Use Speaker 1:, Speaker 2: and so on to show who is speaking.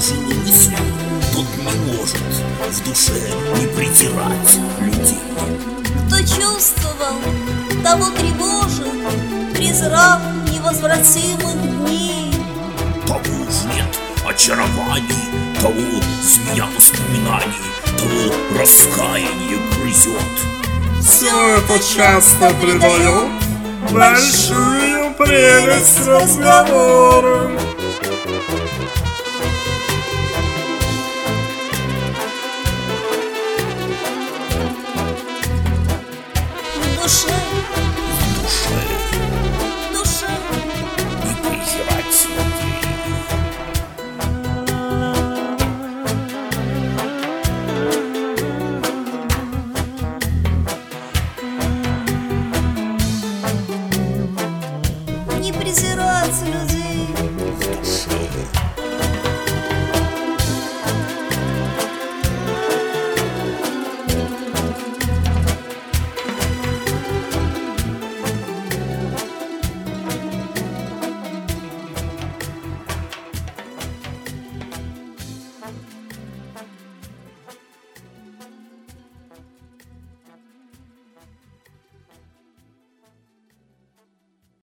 Speaker 1: чужими мыслями, тот не может в душе не презирать людей.
Speaker 2: Кто чувствовал, того тревожит, презрав невозвратимых дней.
Speaker 1: Того уж нет очарований, того змея воспоминаний, того раскаяние грызет.
Speaker 3: Все это часто придает большую прелесть разговору.
Speaker 2: В душе
Speaker 1: Не презирать людей.
Speaker 2: не презирать людей.